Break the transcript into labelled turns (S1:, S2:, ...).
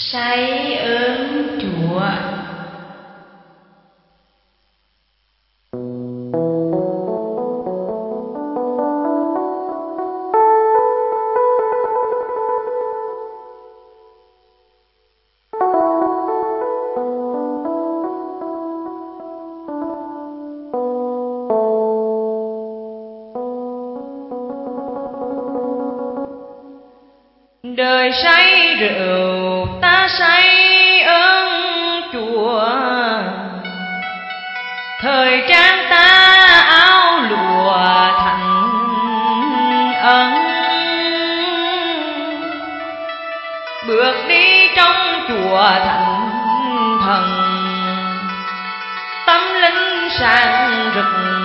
S1: Say ơn Chúa. Đời say rượu ta say ơn Chúa, thời trang ta áo lụa thánh ân, bước đi trong chùa thánh thần, tâm linh sáng rực